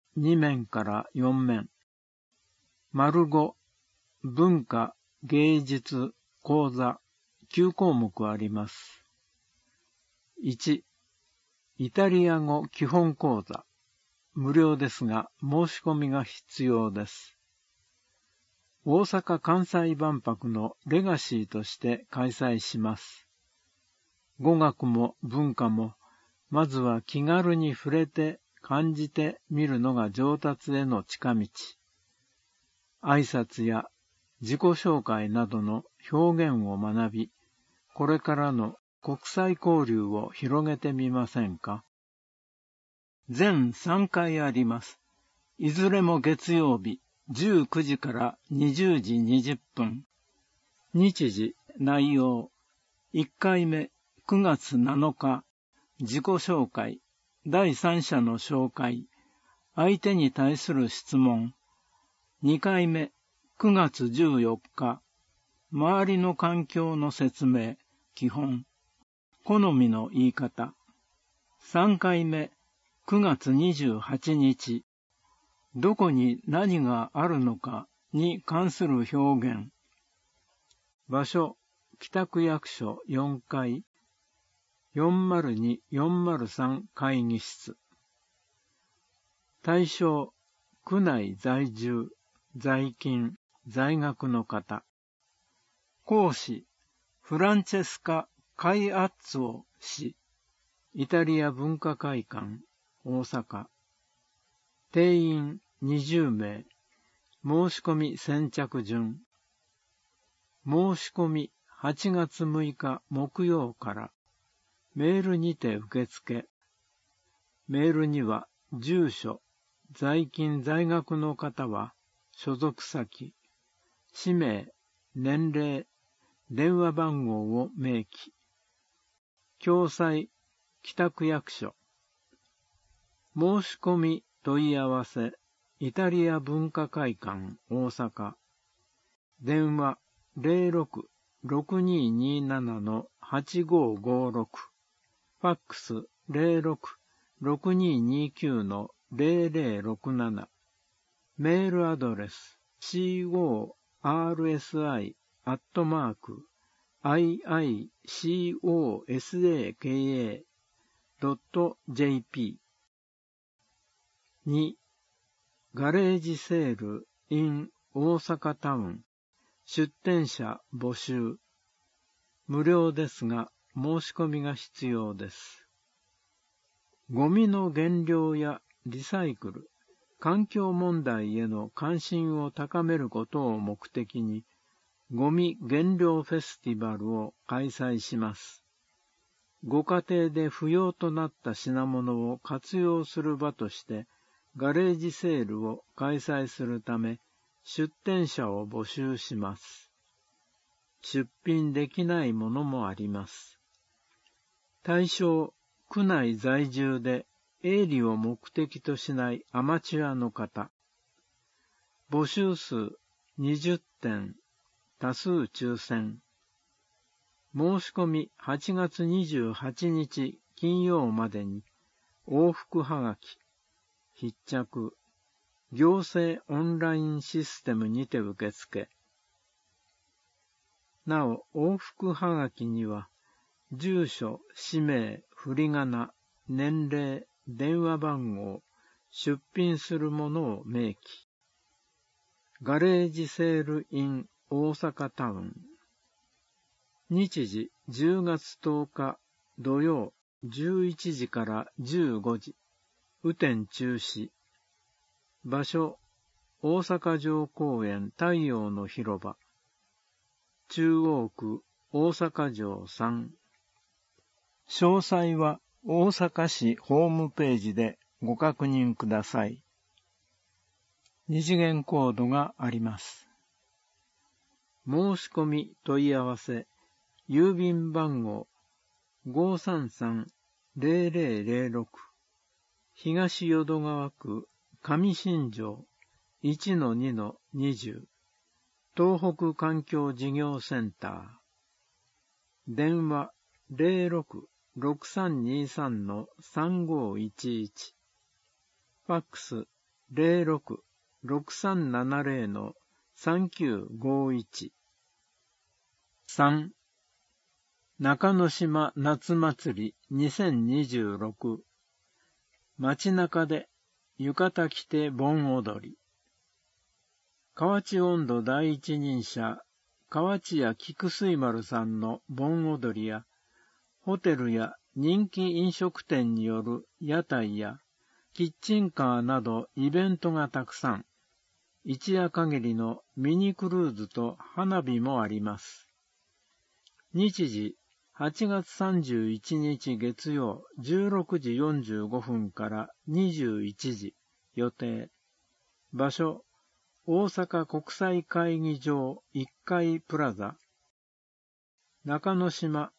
2面から4面。丸5、文化、芸術、講座、9項目あります。1、イタリア語基本講座。無料ですが、申し込みが必要です。大阪・関西万博のレガシーとして開催します。語学も文化も、まずは気軽に触れて感じてみるのが上達への近道。挨拶や自己紹介などの表現を学び、これからの国際交流を広げてみませんか。全3回あります。いずれも月曜日、19時から20時20分。日時、内容。1回目、9月7日、自己紹介、第三者の紹介、相手に対する質問。2回目、9月14日、周りの環境の説明、基本、好みの言い方。3回目、9月28日、どこに何があるのかに関する表現。場所、北区役所4階、402-403会議室。対象、区内在住、在勤、在学の方。講師、フランチェスカ・カイアッツォ氏、イタリア文化会館、大阪。定員20名。申し込み先着順。申し込み8月6日木曜から。メールにて受付。メールには住所、在勤在学の方は所属先、氏名、年齢、電話番号を明記。共催、北区役所。申し込み問い合わせ、イタリア文化会館大阪。電話06-6227-8556。ファックス06-6229-0067。メールアドレス corsi-iicosaka.jp。 2. ガレージセール in 大阪タウン。出店者募集。無料ですが申し込みが必要です。ゴミの減量やリサイクル、環境問題への関心を高めることを目的に、ゴミ減量フェスティバルを開催します。ご家庭で不要となった品物を活用する場として、ガレージセールを開催するため、出店者を募集します。出品できないものもあります。対象、区内在住で営利を目的としないアマチュアの方。募集数20点、多数抽選。申し込み8月28日金曜までに往復はがき、必着、行政オンラインシステムにて受付。なお、往復はがきには、住所、氏名、振り仮名、年齢、電話番号、出品するものを明記。ガレージセール in 大阪タウン。日時10月10日土曜11時から15時。雨天中止。場所、大阪城公園太陽の広場。中央区大阪城3。詳細は大阪市ホームページでご確認ください。二次元コードがあります。申し込み問い合わせ、郵便番号 533-0006 東淀川区上新城 1-2-20 東北環境事業センター。電話 06-6323-3511 ファックス 06-6370-3951。3. 中之島夏祭り2026。街中で浴衣着て盆踊り。河内音頭第一人者、河内屋菊水丸さんの盆踊りや、ホテルや人気飲食店による屋台や、キッチンカーなどイベントがたくさん、一夜限りのミニクルーズと花火もあります。日時、8月31日月曜16時45分から21時予定。場所、大阪国際会議場1階プラザ。中之島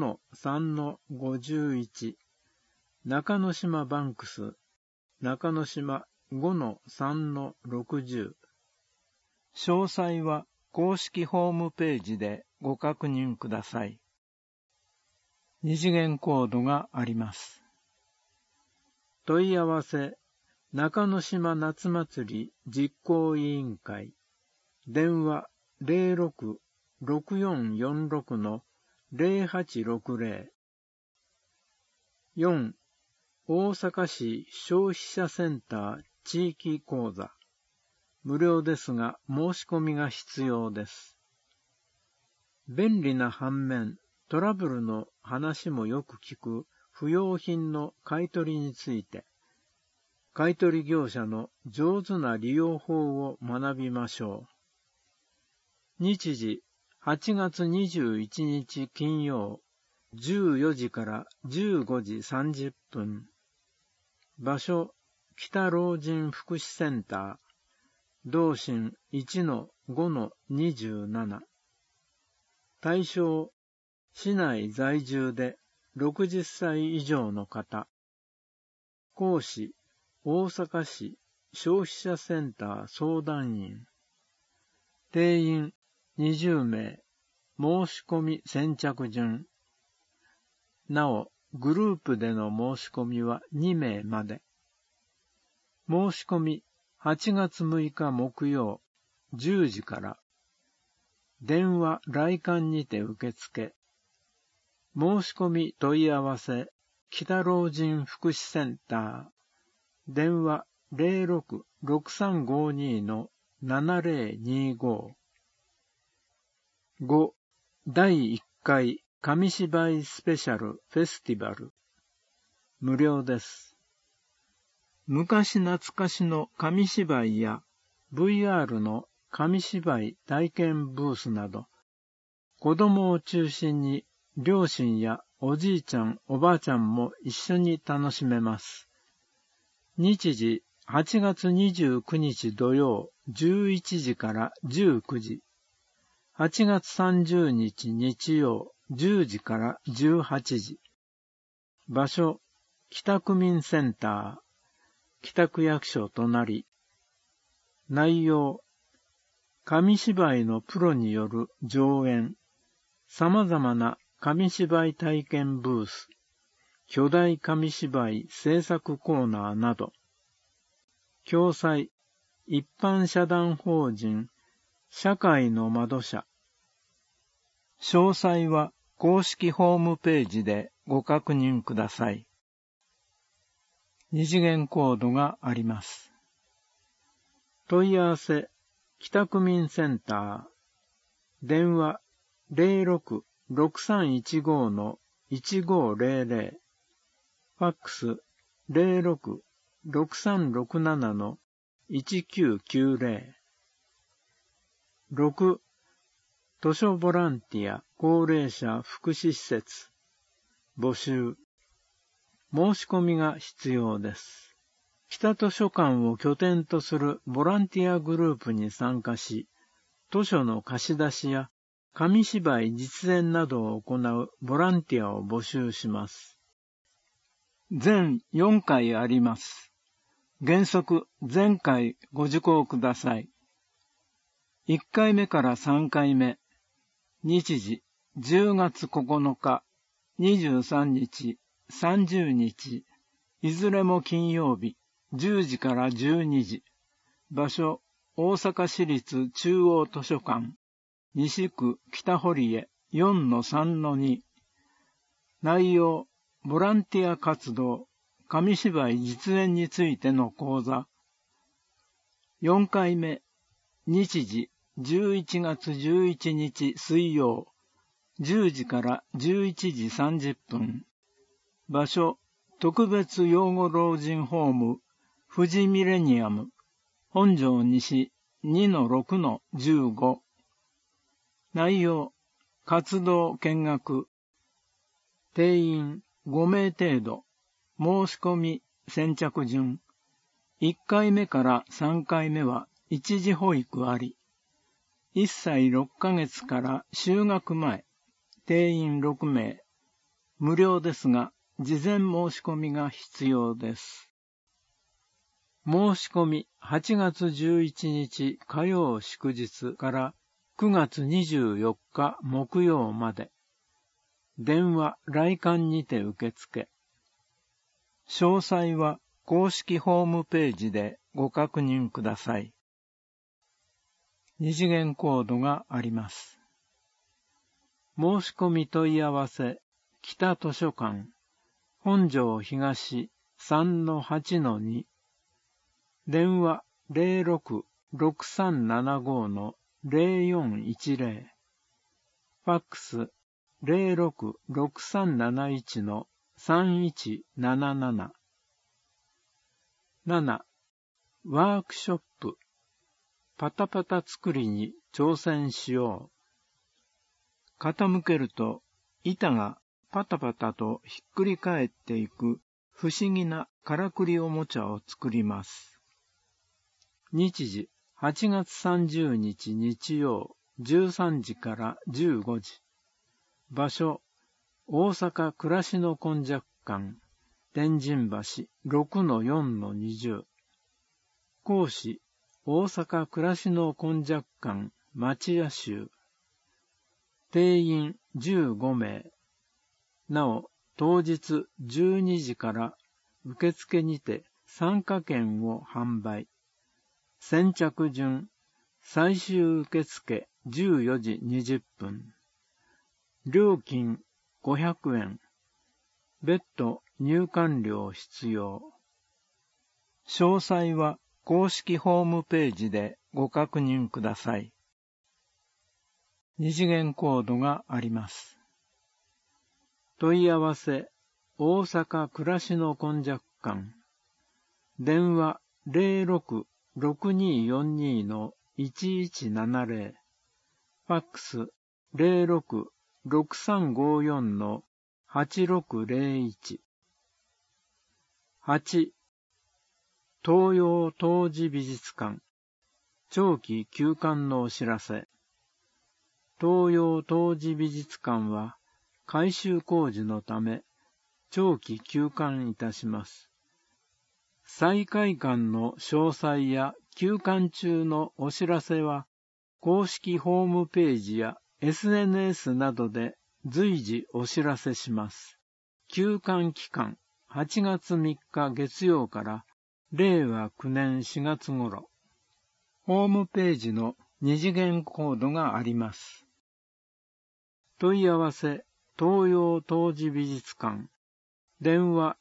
5-3-51。中之島バンクス。中之島 5-3-60。詳細は公式ホームページでご確認ください。二次元コードがあります。問い合わせ、中之島夏祭り実行委員会。電話 06-6446-0860。4. 大阪市消費者センター地域講座。無料ですが申し込みが必要です。便利な反面、トラブルの話もよく聞く不用品の買い取りについて、買取業者の上手な利用法を学びましょう。日時、8月21日金曜、14時から15時30分。場所、北老人福祉センター、同心 1-5-27。対象、市内在住で60歳以上の方。講師、大阪市消費者センター相談員。定員20名。申し込み先着順。なお、グループでの申し込みは2名まで。申し込み8月6日木曜10時から。電話来館にて受付。申し込み問い合わせ、北老人福祉センター。電話 06-6352-7025。5. 第1回紙芝居スペシャルフェスティバル。無料です。昔懐かしの紙芝居や VR の紙芝居体験ブースなど、子供を中心に両親やおじいちゃん、おばあちゃんも一緒に楽しめます。日時、8月29日土曜11時から19時。8月30日日曜10時から18時。場所、北区民センター、北区役所隣。内容、紙芝居のプロによる上演。様々な紙芝居体験ブース、巨大紙芝居制作コーナーなど。共催、一般社団法人、社会の窓社。詳細は公式ホームページでご確認ください。二次元コードがあります。問い合わせ、北区民センター。電話 06-6315-1500。ファックス 06-6367-1990。6. 図書ボランティア高齢者福祉施設。募集。申し込みが必要です。北図書館を拠点とするボランティアグループに参加し、図書の貸し出しや紙芝居実演などを行うボランティアを募集します。全4回あります。原則全回ご受講ください。1回目から3回目。日時10月9日、23日、30日、いずれも金曜日、 10時から12時。場所、大阪市立中央図書館、西区北堀江 4-3-2。内容、ボランティア活動、紙芝居実演についての講座。4回目、日時、11月11日水曜、10時から11時30分。場所、特別養護老人ホーム、富士ミレニアム、本庄西 2-6-15。内容、活動見学。定員5名程度。申し込み先着順。1回目から3回目は一時保育あり。1歳6ヶ月から就学前。定員6名。無料ですが、事前申し込みが必要です。申し込み8月11日火曜祝日から9月24日木曜まで。電話・来館にて受付。詳細は公式ホームページでご確認ください。二次元コードがあります。申し込み問い合わせ、北図書館、本庄東 3-8-2。電話 06-6375-0410。ファックス 06-6371-3177。7. ワークショップ。パタパタ作りに挑戦しよう。傾けると板がパタパタとひっくり返っていく不思議なからくりおもちゃを作ります。日時8月30日日曜13時から15時。場所、大阪暮らしのこんじゃく館、天神橋 6-4-20。講師、大阪暮らしのこんじゃく館町屋集。定員15名。なお、当日12時から受付にて参加券を販売。先着順、最終受付14時20分。料金500円。別途入館料必要。詳細は公式ホームページでご確認ください。二次元コードがあります。問い合わせ、大阪暮らしのこんじゃく館。電話06-6242-1170。ファックス06-6354-8601。8. 東洋陶磁美術館。長期休館のお知らせ。東洋陶磁美術館は改修工事のため長期休館いたします。再開館の詳細や休館中のお知らせは公式ホームページや SNS などで随時お知らせします。休館期間8月3日月曜から令和9年4月頃。ホームページの二次元コードがあります。問い合わせ、東洋陶磁美術館。電話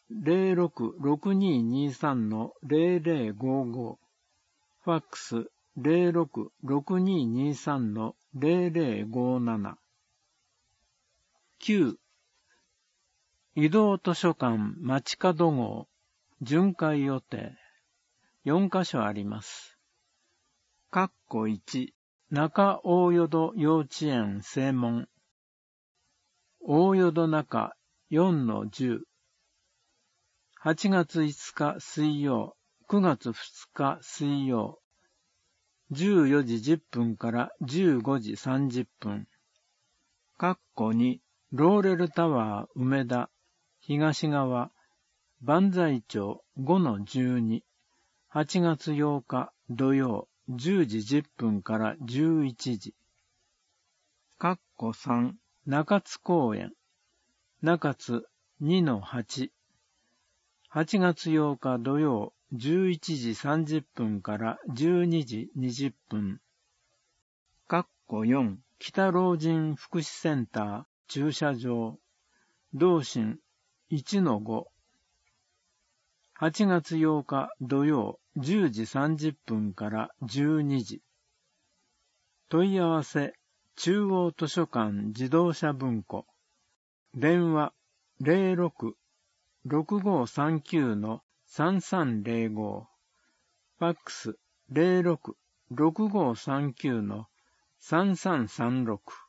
06-6223-0055。ファックス06-6223-0057。9. 移動図書館街角号。巡回予定。4カ所あります。1. 中大淀幼稚園正門。大淀中 4-10。8月5日水曜、9月2日水曜。14時10分から15時30分。2. ローレルタワー梅田、東側、万歳町 5-12。8月8日土曜、10時10分から11時。3. 中津公園、中津 2-8。8月8日土曜、 11時30分から12時20分。4北老人福祉センター駐車場同心 1-5。8月8日土曜10時30分から12時。問い合わせ中央図書館自動車文庫。電話 06-6539-3305。ファックス 06-6539-3336。